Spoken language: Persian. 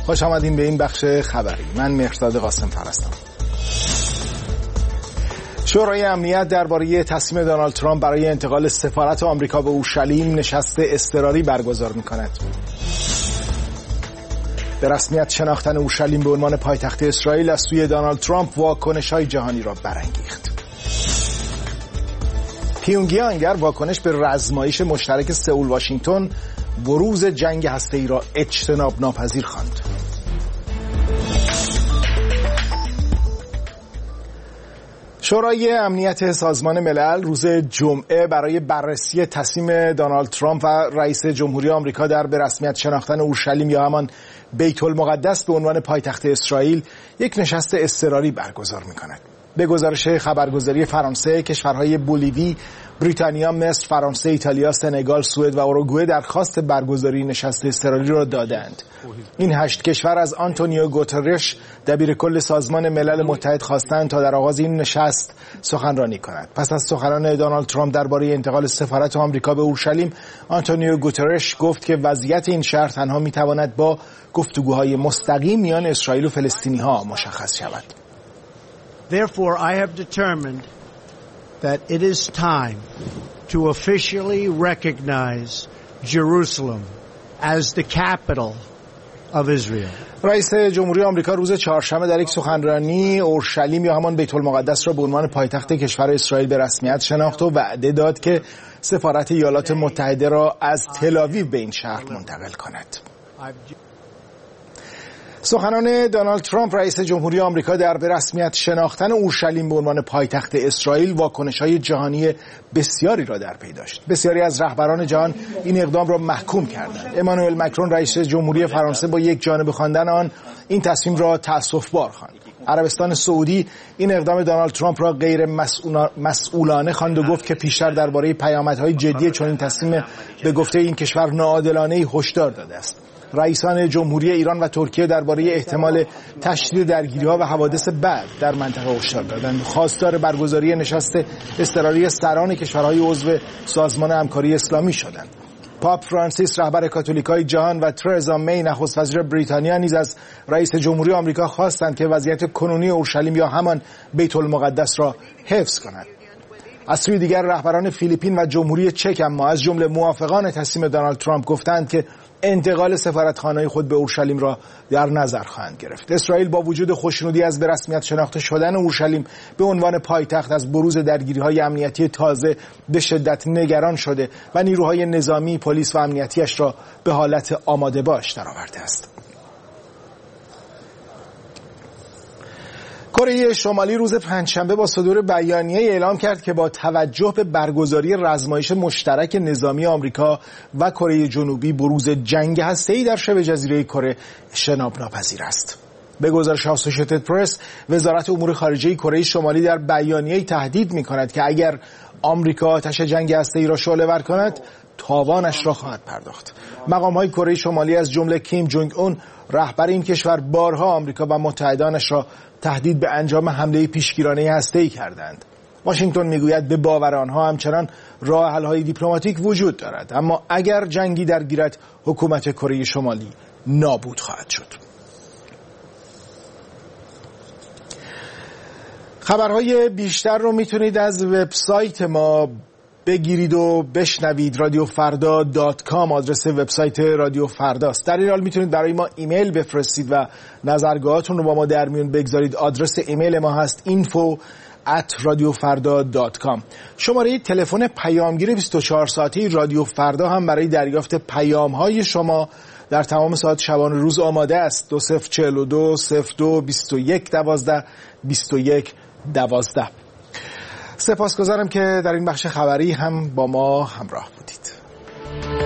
خوش آمدین به این بخش خبری. من مهرداد قاسم فرستم. شورای امنیت درباره تصمیم دونالد ترامپ برای انتقال سفارت آمریکا به اورشلیم نشست اضطراری برگزار می‌کند. به رسمیت شناختن اورشلیم به عنوان پایتخت اسرائیل از سوی دونالد ترامپ واکنش‌های جهانی را برانگیخت. پیونگیانگ واکنش به رزمایش مشترک سئول واشنگتن بروز جنگ هسته‌ای را اجتناب ناپذیر خواند. شورای امنیت سازمان ملل روز جمعه برای بررسی تصمیم دونالد ترامپ و رئیس جمهوری آمریکا در به رسمیت شناختن اورشلیم یا همان بیت المقدس به عنوان پایتخت اسرائیل یک نشست اضطراری برگزار می‌کند. به گزارش خبرگزاری فرانسه، کشورهای بولیوی، بریتانیا، مصر، فرانسه، ایتالیا، سنگال، سوئد و اوروگوئه درخواست برگزاری نشست اضطراری را دادند. این 8 کشور از آنتونیو گوترش دبیرکل سازمان ملل متحد خواستند تا در آغاز این نشست سخنرانی کند. پس از سخنان دونالد ترامپ درباره انتقال سفارت آمریکا به اورشلیم، آنتونیو گوترش گفت که وضعیت این شهر تنها میتواند با گفتگوهای مستقیم میان اسرائیل و فلسطینی‌ها مشخص شود. Therefore, I have determined that it is time to officially recognize Jerusalem as the capital of Israel. رئیس جمهوری آمریکا روز چهارشنبه در یک سخنرانی اورشلیم یا همان بیت المقدس را به عنوان پایتخت کشور اسرائیل به رسمیت شناخت و وعده داد که سفارت ایالات متحده را از تل‌آویو به این شهر منتقل کند. سخنان دونالد ترامپ رئیس جمهوری آمریکا در به رسمیت شناختن اورشلیم به عنوان پایتخت اسرائیل واکنش‌های جهانی بسیاری را در پی داشت. بسیاری از رهبران جهان این اقدام را محکوم کردند. امانوئل مکرون رئیس جمهوری فرانسه با یک جانبه خواندن آن این تصمیم را تأسف‌بار خواند. عربستان سعودی این اقدام دونالد ترامپ را غیر مسئولانه خواند و گفت که پیشتر درباره پیامدهای جدی چنین تصمیم به گفته این کشور ناعادلانه‌ای هشدار داده است. رئیسان جمهوری ایران و ترکیه درباره احتمال تشدید درگیری‌ها و حوادث بعد در منطقه هشدار دادند. خواستار برگزاری نشست اضطراری سران کشورهای عضو سازمان همکاری اسلامی شدند. پاپ فرانسیس رهبر کاتولیکای جهان و ترزا می نخست وزیر بریتانیا نیز از رئیس جمهوری آمریکا خواستند که وضعیت کنونی اورشلیم یا همان بیت المقدس را حفظ کند. از سوی دیگر رهبران فیلیپین و جمهوری چک اما از جمله موافقان تصمیم دونالد ترامپ گفتند که انتقال سفارتخانه خود به اورشلیم را در نظر خواهند گرفت. اسرائیل با وجود خوشنودی از به رسمیت شناخته شدن اورشلیم به عنوان پایتخت از بروز درگیری‌های امنیتی تازه به شدت نگران شده و نیروهای نظامی، پلیس و امنیتیش را به حالت آماده باش درآورده است. کره شمالی روز پنجشنبه با صدور بیانیه اعلام کرد که با توجه به برگزاری رزمایش مشترک نظامی آمریکا و کره جنوبی بروز جنگ هسته‌ای در شبه جزیره کره اجتناب ناپذیر است. به گزارش اسوسییتد پرس، وزارت امور خارجه کره شمالی در بیانیه‌ای تهدید می‌کند که اگر آمریکا آتش جنگ هسته‌ای را شعله‌ور کند، تاوانش را خواهد پرداخت. مقام‌های کره شمالی از جمله کیم جونگ اون رهبر این کشور بارها آمریکا و متحدانش را تهدید به انجام حمله پیشگیرانه هسته‌ای کردند. واشنگتن میگوید به باور آنها همچنان راه حل‌های دیپلماتیک وجود دارد، اما اگر جنگی درگیرد حکومت کره شمالی نابود خواهد شد. خبرهای بیشتر رو میتونید از وبسایت ما بگیرید و بشنوید. رادیوفردا.com آدرس وبسایت رادیو فرداست. در این حال میتونید برای ما ایمیل بفرستید و نظرگاهاتون رو با ما در میون بگذارید. آدرس ایمیل ما هست info@radiofarda.com. شماره تلفن پیامگیر 24 ساعته رادیو فردا هم برای دریافت پیام‌های شما در تمام ساعت شبانه روز آماده است. 2042 02 21 12 21 12. سپاسگزارم که در این بخش خبری هم با ما همراه بودید.